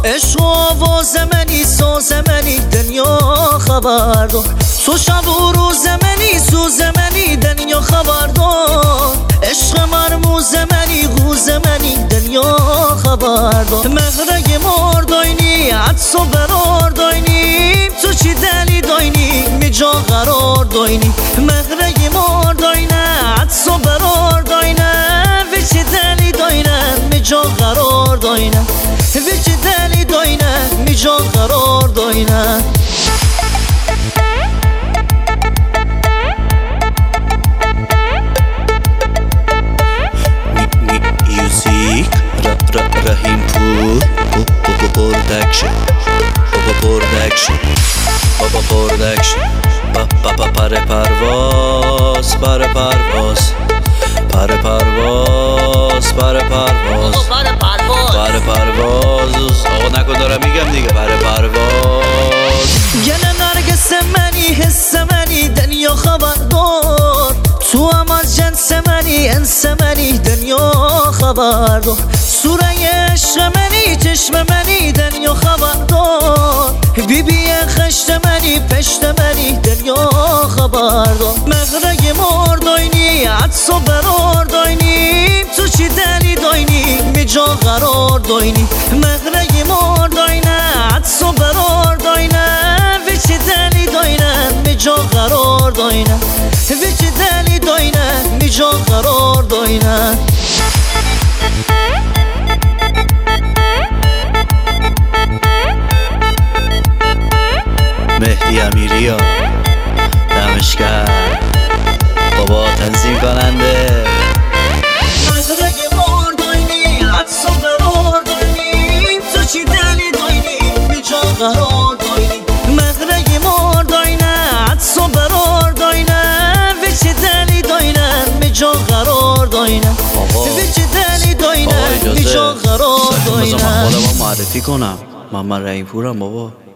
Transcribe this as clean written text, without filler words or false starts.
عشق و آواز منی، ساز منی، دنیا خبردار. تو شب و روز منی، سوز منی، دنیا خبردار. عشق مرموز منی، غوز منی، دنیا خبردار. مهرگ مار داینی، عدس و برار داینی، تو چی دلی داینی، می جا قرار داینی. مهرگ مار داینه، عدس و برار داینه، وی چی دلی داینه، می جا قرار داینه. وی چی دلی داینه، می جا قرار داینه. رحیم پور پرودکشن پر پرواز پر پرواز پر پرواز پر پرواز پر پرواز. آقا نکن دارم میگم دیگه. پر پرواز گل نرگس منی، حس منی، دنیا خبردار. تو هم از جنس منی، انس منی، دنیا خبردار. سوره عشق منی، چشم منی، دنیا خبردار. بی بی خشت منی، پشت منی، دنیا خبردار. مغرق مار داینی، عدس و برار داینی، تو چی دلی داینی، می جا قرار داینی. مغرق مار داینه، عدس و برار داینه، وی چی دلی داینه، می جا قرار داینه. وی چی دلی داینه، می جا قرار داینه. مهدی امیری ها دمشگر بابا تنظیم کننده. مغرق مار داینی، عدس و برار داینی، تو چی دلی داینی، می جا قرار داینی. مغرق مار داینه، عدس و برار داینه، وی چی دلی داینه، می جا قرار داینه. وی چی دلی داینه، می جا قرار داینه. بذار من خودم معرفی کنم. من رحیم پورم بابا.